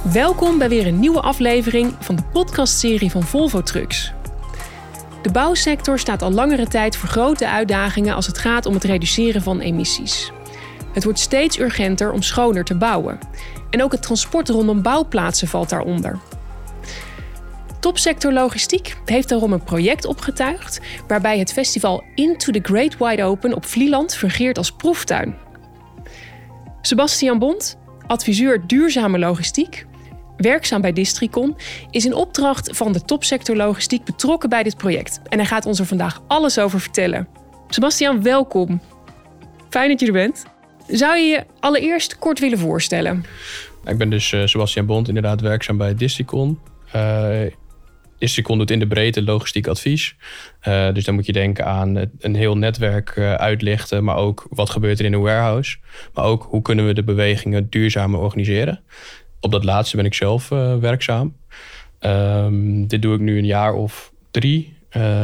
Welkom bij weer een nieuwe aflevering van de podcastserie van Volvo Trucks. De bouwsector staat al langere tijd voor grote uitdagingen als het gaat om het reduceren van emissies. Het wordt steeds urgenter om schoner te bouwen. En ook het transport rondom bouwplaatsen valt daaronder. Topsector Logistiek heeft daarom een project opgetuigd waarbij het festival Into the Great Wide Open op Vlieland fungeert als proeftuin. Sebastian Bont, adviseur duurzame logistiek, werkzaam bij Districon, is in opdracht van de Topsector Logistiek betrokken bij dit project. En hij gaat ons er vandaag alles over vertellen. Sebastian, welkom. Fijn dat je er bent. Zou je je allereerst kort willen voorstellen? Ik ben dus Sebastian Bont, inderdaad werkzaam bij Districon. Districon doet in de breedte logistiek advies. Dus dan moet je denken aan een heel netwerk uitlichten, maar ook wat gebeurt er in een warehouse. Maar ook hoe kunnen we de bewegingen duurzamer organiseren. Op dat laatste ben ik zelf werkzaam. Dit doe ik nu een jaar of 3.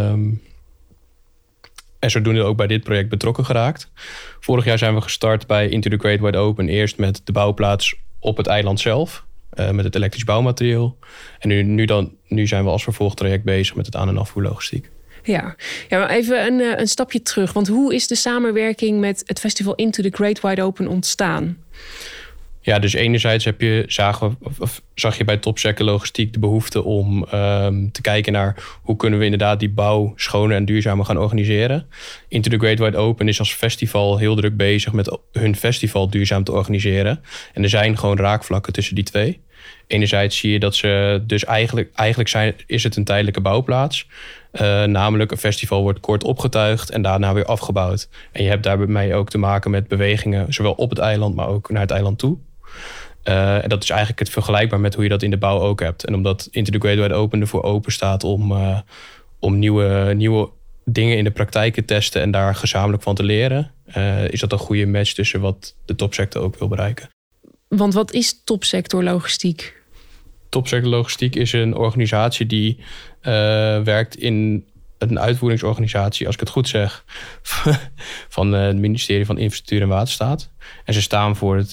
En zodoende ook bij dit project betrokken geraakt. Vorig jaar zijn we gestart bij Into the Great Wide Open. Eerst met de bouwplaats op het eiland zelf. Met het elektrisch bouwmateriaal. En nu zijn we als vervolgtraject bezig met het aan- en afvoerlogistiek. Ja, maar even een stapje terug. Want hoe is de samenwerking met het festival Into the Great Wide Open ontstaan? Ja, dus enerzijds zag je bij Topsector Logistiek de behoefte om te kijken naar hoe kunnen we inderdaad die bouw schoner en duurzamer gaan organiseren. Into the Great Wide Open is als festival heel druk bezig met hun festival duurzaam te organiseren. En er zijn gewoon raakvlakken tussen die twee. Enerzijds zie je dat ze dus eigenlijk is het een tijdelijke bouwplaats. Namelijk een festival wordt kort opgetuigd en daarna weer afgebouwd. En je hebt daarbij ook te maken met bewegingen, zowel op het eiland, maar ook naar het eiland toe. En dat is eigenlijk het vergelijkbaar met hoe je dat in de bouw ook hebt. En omdat Into the Great Wide Open ervoor open staat om nieuwe dingen in de praktijk te testen en daar gezamenlijk van te leren, is dat een goede match tussen wat de topsector ook wil bereiken. Want wat is Topsector Logistiek? Topsector Logistiek is een organisatie die werkt in een uitvoeringsorganisatie, als ik het goed zeg, van het ministerie van Infrastructuur en Waterstaat. En ze staan voor het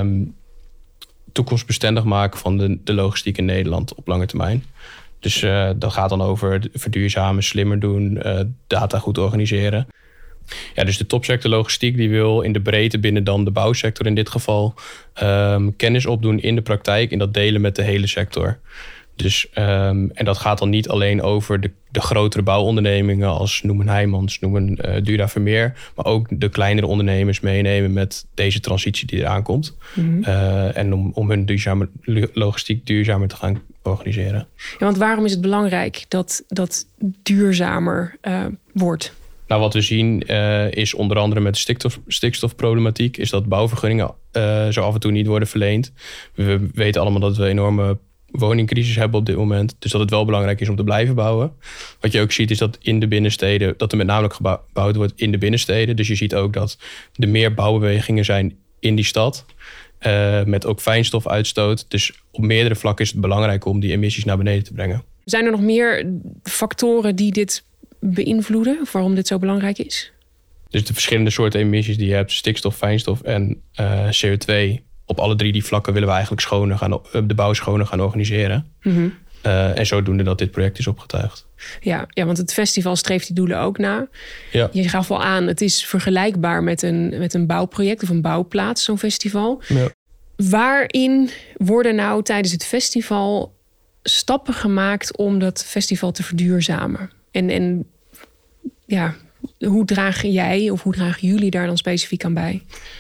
toekomstbestendig maken van de logistiek in Nederland op lange termijn. Dus dat gaat dan over verduurzamen, slimmer doen, data goed organiseren. Ja, dus de Topsector Logistiek die wil in de breedte binnen dan de bouwsector in dit geval kennis opdoen in de praktijk en dat delen met de hele sector. Dus, en dat gaat dan niet alleen over de grotere bouwondernemingen als noem een Heijmans, noem een Dura Vermeer, maar ook de kleinere ondernemers meenemen met deze transitie die eraan komt. Mm-hmm. En om hun logistiek duurzamer te gaan organiseren. Ja, want waarom is het belangrijk dat duurzamer wordt? Nou, wat we zien is onder andere met de stikstofproblematiek, is dat bouwvergunningen zo af en toe niet worden verleend. We weten allemaal dat we een enorme woningcrisis hebben op dit moment. Dus dat het wel belangrijk is om te blijven bouwen. Wat je ook ziet is dat in de binnensteden, dat er met name gebouwd wordt in de binnensteden. Dus je ziet ook dat er meer bouwbewegingen zijn in die stad. Met ook fijnstofuitstoot. Dus op meerdere vlakken is het belangrijk om die emissies naar beneden te brengen. Zijn er nog meer factoren die dit beïnvloeden? Of waarom dit zo belangrijk is? Dus de verschillende soorten emissies die je hebt, stikstof, fijnstof en CO2. Op alle 3 die vlakken willen we eigenlijk de bouw schoner gaan organiseren. Mm-hmm. En zodoende dat dit project is opgetuigd. Ja, want het festival streeft die doelen ook na. Ja. Je gaf al aan, het is vergelijkbaar met een bouwproject of een bouwplaats, zo'n festival. Ja. Waarin worden nou tijdens het festival stappen gemaakt om dat festival te verduurzamen? En ja, hoe draag jij of hoe dragen jullie daar dan specifiek aan bij?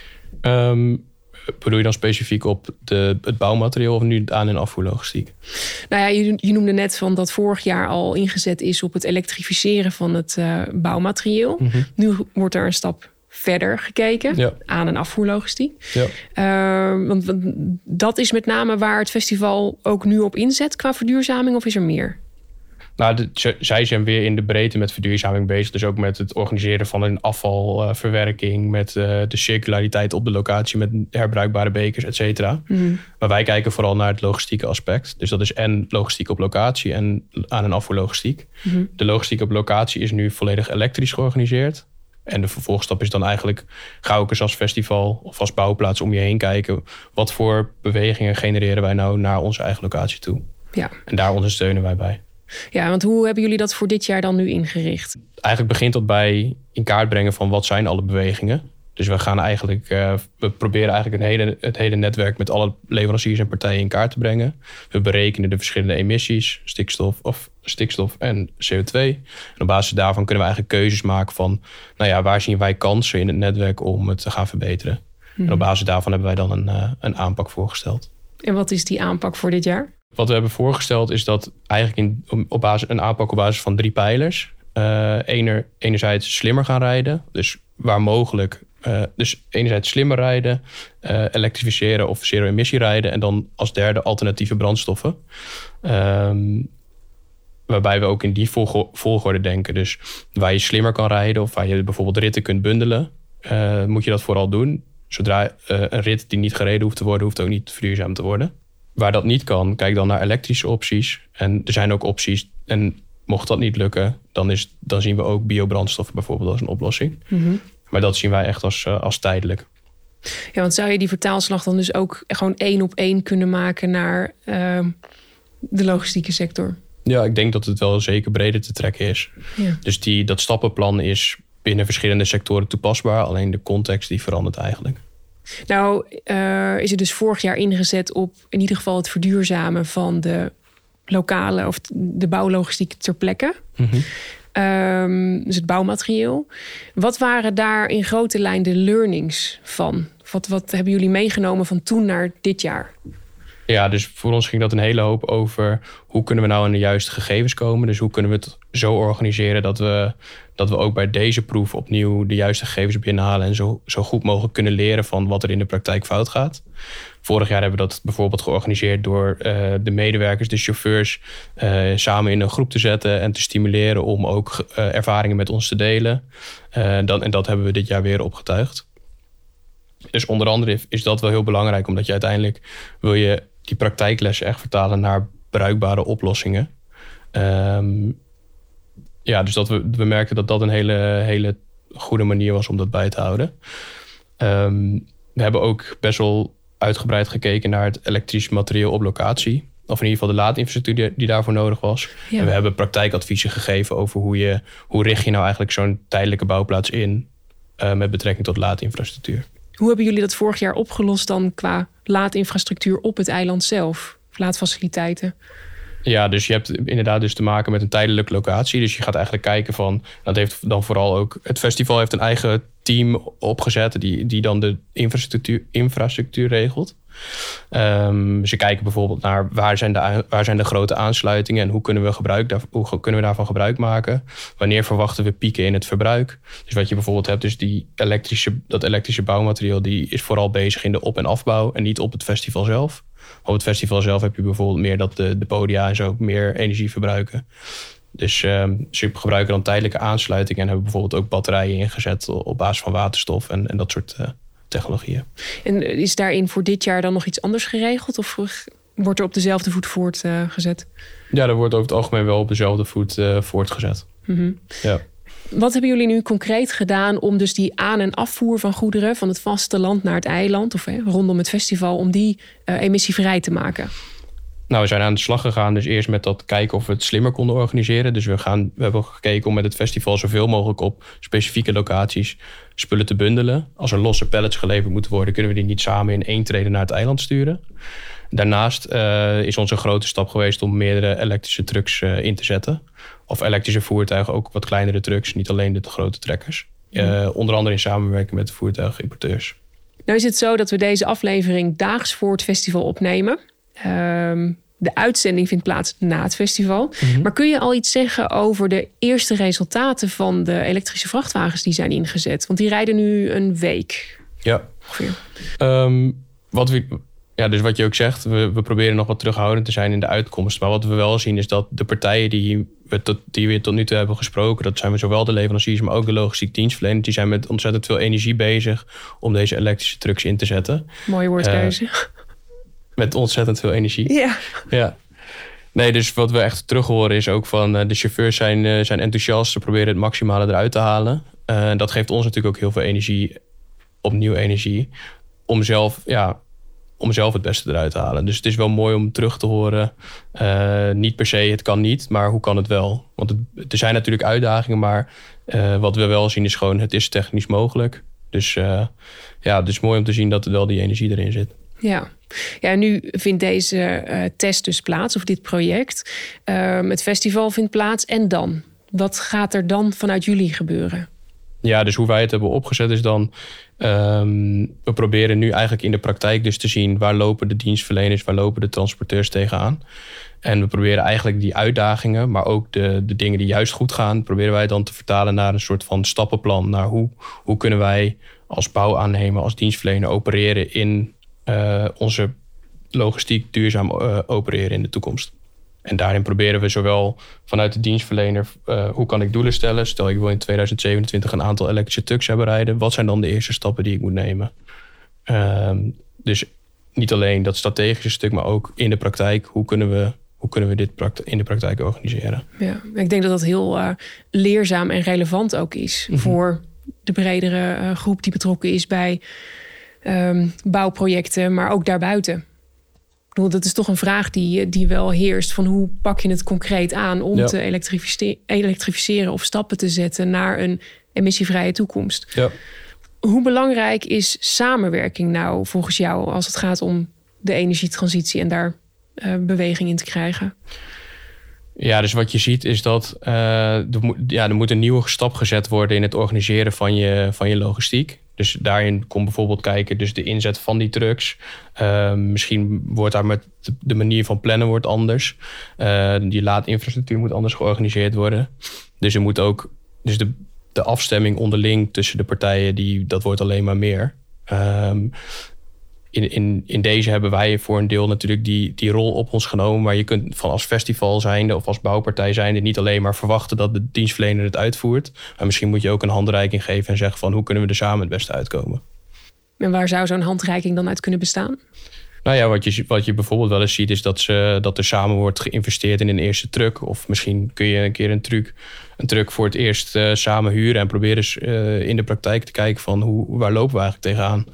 Bedoel je dan specifiek op het bouwmateriaal of nu aan- en afvoerlogistiek? Nou ja, je noemde net van dat vorig jaar al ingezet is op het elektrificeren van het bouwmateriaal. Mm-hmm. Nu wordt er een stap verder gekeken, aan- en afvoerlogistiek. Ja. Want dat is met name waar het festival ook nu op inzet qua verduurzaming, of is er meer? Nou, zij zijn weer in de breedte met verduurzaming bezig. Dus ook met het organiseren van een afvalverwerking, met de circulariteit op de locatie, met herbruikbare bekers, et cetera. Mm. Maar wij kijken vooral naar het logistieke aspect. Dus dat is en logistiek op locatie en aan- en afvoerlogistiek. Mm. De logistiek op locatie is nu volledig elektrisch georganiseerd. En de vervolgstap is dan eigenlijk, ga ook eens als festival of als bouwplaats om je heen kijken. Wat voor bewegingen genereren wij nou naar onze eigen locatie toe? Ja. En daar ondersteunen wij bij. Ja, want hoe hebben jullie dat voor dit jaar dan nu ingericht? Eigenlijk begint dat bij in kaart brengen van wat zijn alle bewegingen. Dus we gaan eigenlijk, we proberen eigenlijk het hele netwerk met alle leveranciers en partijen in kaart te brengen. We berekenen de verschillende emissies, stikstof en CO2. En op basis daarvan kunnen we eigenlijk keuzes maken van, waar zien wij kansen in het netwerk om het te gaan verbeteren. En op basis daarvan hebben wij dan een aanpak voorgesteld. En wat is die aanpak voor dit jaar? Wat we hebben voorgesteld is dat eigenlijk een aanpak op basis van 3 pijlers. Enerzijds slimmer gaan rijden, dus waar mogelijk. Dus enerzijds slimmer rijden, elektrificeren of zero-emissie rijden. En dan als derde alternatieve brandstoffen. Waarbij we ook in die volgorde denken. Dus waar je slimmer kan rijden of waar je bijvoorbeeld ritten kunt bundelen, moet je dat vooral doen. Zodra een rit die niet gereden hoeft te worden, hoeft ook niet verduurzaam te worden. Waar dat niet kan, kijk dan naar elektrische opties. En er zijn ook opties. En mocht dat niet lukken, dan zien we ook biobrandstoffen bijvoorbeeld als een oplossing. Mm-hmm. Maar dat zien wij echt als tijdelijk. Ja, want zou je die vertaalslag dan dus ook gewoon 1 op 1 kunnen maken naar de logistieke sector? Ja, ik denk dat het wel zeker breder te trekken is. Ja. Dus dat stappenplan is binnen verschillende sectoren toepasbaar. Alleen de context die verandert eigenlijk. Nou, is het dus vorig jaar ingezet op in ieder geval het verduurzamen van de lokale of de bouwlogistiek ter plekke. Mm-hmm. Dus het bouwmaterieel. Wat waren daar in grote lijn de learnings van? Wat hebben jullie meegenomen van toen naar dit jaar? Ja, dus voor ons ging dat een hele hoop over hoe kunnen we nou aan de juiste gegevens komen. Dus hoe kunnen we het zo organiseren dat we ook bij deze proef opnieuw de juiste gegevens binnenhalen en zo goed mogelijk kunnen leren van wat er in de praktijk fout gaat. Vorig jaar hebben we dat bijvoorbeeld georganiseerd door de medewerkers, de chauffeurs, samen in een groep te zetten en te stimuleren om ook ervaringen met ons te delen. En dat hebben we dit jaar weer opgetuigd. Dus onder andere is dat wel heel belangrijk, omdat je uiteindelijk wil je die praktijklessen echt vertalen naar bruikbare oplossingen. Dus we merkten dat een hele goede manier was om dat bij te houden. We hebben ook best wel uitgebreid gekeken naar het elektrisch materieel op locatie. Of in ieder geval de laadinfrastructuur die daarvoor nodig was. Ja. En we hebben praktijkadviezen gegeven over hoe richt je nou eigenlijk zo'n tijdelijke bouwplaats in met betrekking tot laadinfrastructuur. Hoe hebben jullie dat vorig jaar opgelost dan qua laadinfrastructuur op het eiland zelf? Of laadfaciliteiten? Ja, dus je hebt inderdaad dus te maken met een tijdelijke locatie. Dus je gaat eigenlijk kijken van, dat heeft dan vooral ook, het festival heeft een eigen team opgezet die dan de infrastructuur regelt. Ze kijken bijvoorbeeld naar waar zijn de grote aansluitingen en hoe kunnen we daarvan gebruik maken. Wanneer verwachten we pieken in het verbruik. Dus wat je bijvoorbeeld hebt, dus dat elektrische bouwmateriaal, die is vooral bezig in de op- en afbouw en niet op het festival zelf. Op het festival zelf heb je bijvoorbeeld meer dat de podia en zo meer energie verbruiken. Dus ze gebruiken dan tijdelijke aansluitingen en hebben bijvoorbeeld ook batterijen ingezet op basis van waterstof en dat soort technologieën. En is daarin voor dit jaar dan nog iets anders geregeld? Of wordt er op dezelfde voet voortgezet? Ja, er wordt over het algemeen wel op dezelfde voet voortgezet. Mm-hmm. Ja. Wat hebben jullie nu concreet gedaan om dus die aan- en afvoer van goederen van het vasteland naar het eiland of rondom het festival, om die emissievrij te maken? Nou, we zijn aan de slag gegaan. Dus eerst met dat kijken of we het slimmer konden organiseren. Dus we hebben gekeken om met het festival zoveel mogelijk op specifieke locaties spullen te bundelen. Als er losse pallets geleverd moeten worden, kunnen we die niet samen in één trede naar het eiland sturen. Daarnaast is onze grote stap geweest om meerdere elektrische trucks in te zetten. Of elektrische voertuigen, ook wat kleinere trucks, niet alleen de grote trekkers. Onder andere in samenwerking met de voertuigimporteurs. Nou is het zo dat we deze aflevering daags voor het festival opnemen. De uitzending vindt plaats na het festival. Mm-hmm. Maar kun je al iets zeggen over de eerste resultaten van de elektrische vrachtwagens die zijn ingezet? Want die rijden nu een week. Ja. Dus wat je ook zegt, we proberen nog wat terughoudend te zijn in de uitkomst. Maar wat we wel zien is dat de partijen die we tot nu toe hebben gesproken, dat zijn we zowel de leveranciers, maar ook de logistiek dienstverleners, die zijn met ontzettend veel energie bezig om deze elektrische trucks in te zetten. Mooie woordkeuze. Met ontzettend veel energie. Ja. Nee, dus wat we echt terug horen is ook van de chauffeurs zijn enthousiast. Ze proberen het maximale eruit te halen. Dat geeft ons natuurlijk ook heel veel energie, opnieuw energie, om zelf het beste eruit te halen. Dus het is wel mooi om terug te horen. Niet per se, het kan niet, maar hoe kan het wel? Want er zijn natuurlijk uitdagingen, maar wat we wel zien is gewoon, het is technisch mogelijk. Dus het is mooi om te zien dat er wel die energie erin zit. Ja, nu vindt deze test dus plaats, of dit project. Het festival vindt plaats en dan? Wat gaat er dan vanuit jullie gebeuren? Ja, dus hoe wij het hebben opgezet is dan... we proberen nu eigenlijk in de praktijk dus te zien... waar lopen de dienstverleners, waar lopen de transporteurs tegenaan. En we proberen eigenlijk die uitdagingen... maar ook de dingen die juist goed gaan... proberen wij dan te vertalen naar een soort van stappenplan. Naar hoe kunnen wij als bouwaannemer, als dienstverlener opereren... in onze logistiek duurzaam opereren in de toekomst. En daarin proberen we zowel vanuit de dienstverlener... hoe kan ik doelen stellen? Stel, ik wil in 2027 een aantal elektrische trucks hebben rijden. Wat zijn dan de eerste stappen die ik moet nemen? Dus niet alleen dat strategische stuk, maar ook in de praktijk. Hoe kunnen we dit in de praktijk organiseren? Ja, ik denk dat dat heel leerzaam en relevant ook is... voor de bredere groep die betrokken is bij bouwprojecten... maar ook daarbuiten. Dat is toch een vraag die wel heerst... van hoe pak je het concreet aan om te elektrificeren... of stappen te zetten naar een emissievrije toekomst. Ja. Hoe belangrijk is samenwerking nou volgens jou... als het gaat om de energietransitie en daar beweging in te krijgen? Ja, dus wat je ziet is dat er moet een nieuwe stap gezet worden... in het organiseren van je logistiek. Dus daarin komt bijvoorbeeld kijken, dus de inzet van die trucks. Misschien wordt daar met de manier van plannen wordt anders. Die laadinfrastructuur moet anders georganiseerd worden. Dus er moet ook, dus de afstemming onderling tussen de partijen, dat wordt alleen maar meer. In deze hebben wij voor een deel natuurlijk die rol op ons genomen. Maar je kunt van als festival zijnde of als bouwpartij zijnde niet alleen maar verwachten dat de dienstverlener het uitvoert. Maar misschien moet je ook een handreiking geven en zeggen van hoe kunnen we er samen het beste uitkomen. En waar zou zo'n handreiking dan uit kunnen bestaan? Nou ja, wat je bijvoorbeeld wel eens ziet is dat er samen wordt geïnvesteerd in een eerste truck. Of misschien kun je een keer een truck voor het eerst samen huren en proberen eens in de praktijk te kijken van waar lopen we eigenlijk tegenaan.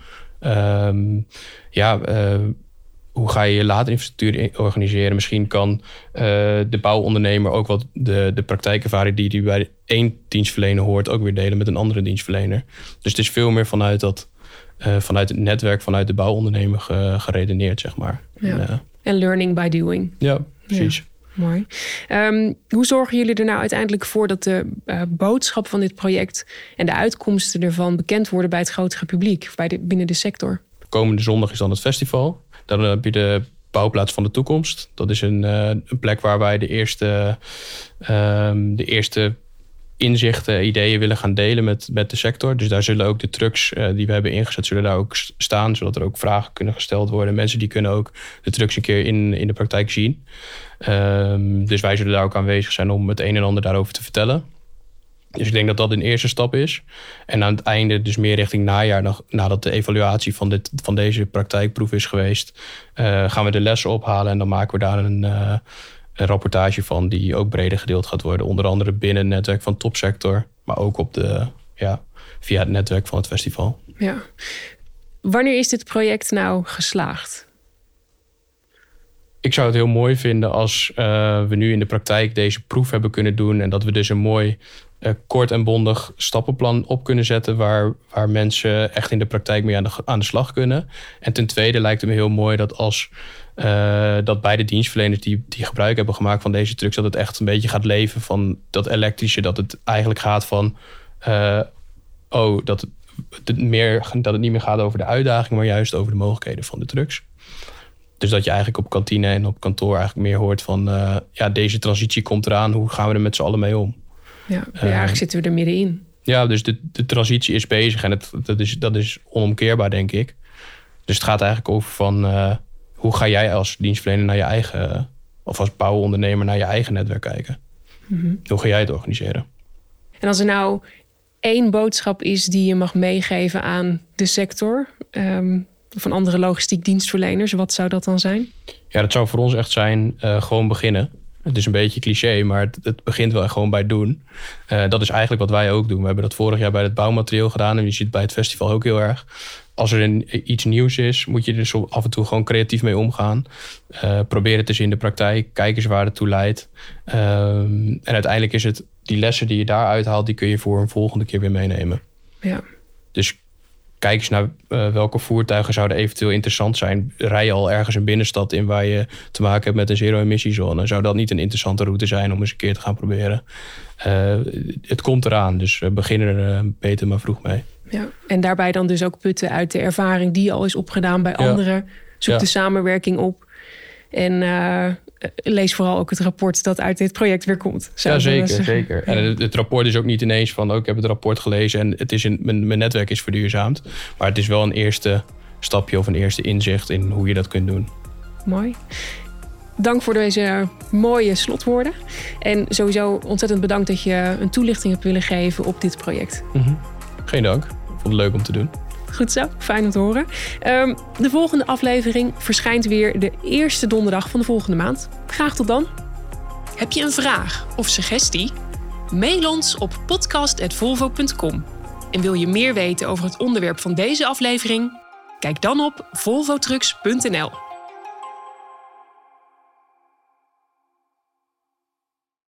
Hoe ga je laadinfrastructuur organiseren? Misschien kan de bouwondernemer ook wat de praktijkervaring die bij één dienstverlener hoort ook weer delen met een andere dienstverlener. Dus het is veel meer vanuit het netwerk, vanuit de bouwondernemer geredeneerd, zeg maar. Ja. En learning by doing. Ja, precies. Ja. Mooi. Hoe zorgen jullie er nou uiteindelijk voor dat de boodschap van dit project en de uitkomsten ervan bekend worden bij het grotere publiek, binnen de sector? Komende zondag is dan het festival. Dan heb je de bouwplaats van de toekomst. Dat is een plek waar wij de eerste inzichten, ideeën willen gaan delen met de sector. Dus daar zullen ook de trucks die we hebben ingezet, zullen daar ook staan, zodat er ook vragen kunnen gesteld worden. Mensen die kunnen ook de trucks een keer in de praktijk zien. Dus wij zullen daar ook aanwezig zijn om het een en ander daarover te vertellen. Dus ik denk dat dat een eerste stap is. En aan het einde, dus meer richting najaar, nadat de evaluatie van deze praktijkproef is geweest, gaan we de lessen ophalen en dan maken we daar een rapportage van die ook breder gedeeld gaat worden. Onder andere binnen het netwerk van Topsector, maar ook via het netwerk van het festival. Ja. Wanneer is dit project nou geslaagd? Ik zou het heel mooi vinden als we nu in de praktijk deze proef hebben kunnen doen en dat we dus een mooi kort en bondig stappenplan op kunnen zetten waar mensen echt in de praktijk mee aan de slag kunnen. En ten tweede lijkt het me heel mooi dat dat bij de dienstverleners die gebruik hebben gemaakt van deze trucks, dat het echt een beetje gaat leven van dat elektrische, dat het eigenlijk gaat van dat het niet meer gaat over de uitdaging, maar juist over de mogelijkheden van de trucks. Dus dat je eigenlijk op kantine en op kantoor eigenlijk meer hoort van deze transitie komt eraan, hoe gaan we er met z'n allen mee om? Ja, eigenlijk zitten we er middenin. Ja, dus de transitie is bezig en dat is onomkeerbaar, denk ik. Dus het gaat eigenlijk over van hoe ga jij als dienstverlener naar je eigen, of als bouwondernemer naar je eigen netwerk kijken? Mm-hmm. Hoe ga jij het organiseren? En als er nou één boodschap is die je mag meegeven aan de sector, van andere logistiek dienstverleners, wat zou dat dan zijn? Ja, dat zou voor ons echt zijn gewoon beginnen. Het is een beetje cliché, maar het begint wel gewoon bij doen. Dat is eigenlijk wat wij ook doen. We hebben dat vorig jaar bij het bouwmateriaal gedaan. En je ziet het bij het festival ook heel erg. Als er iets nieuws is, moet je er dus af en toe gewoon creatief mee omgaan. Probeer het eens in de praktijk. Kijk eens waar het toe leidt. En uiteindelijk is het die lessen die je daaruit haalt, die kun je voor een volgende keer weer meenemen. Ja. Dus kijk eens naar welke voertuigen zouden eventueel interessant zijn. Rij je al ergens een binnenstad in waar je te maken hebt met een zero-emissiezone? Zou dat niet een interessante route zijn om eens een keer te gaan proberen? Het komt eraan, dus begin er beter maar vroeg mee. Ja, en daarbij dan dus ook putten uit de ervaring die al is opgedaan bij anderen. Zoek de samenwerking op. En lees vooral ook het rapport dat uit dit project weer komt. Ja, zeker. Ja. En het rapport is ook niet ineens van... ik heb het rapport gelezen en het is mijn netwerk is verduurzaamd. Maar het is wel een eerste stapje of een eerste inzicht in hoe je dat kunt doen. Mooi. Dank voor deze mooie slotwoorden. En sowieso ontzettend bedankt dat je een toelichting hebt willen geven op dit project. Geen dank. Ik vond het leuk om te doen. Goed zo, fijn om te horen. De volgende aflevering verschijnt weer de eerste donderdag van de volgende maand. Graag tot dan. Heb je een vraag of suggestie? Mail ons op podcast@volvo.com. En wil je meer weten over het onderwerp van deze aflevering? Kijk dan op volvotrucks.nl.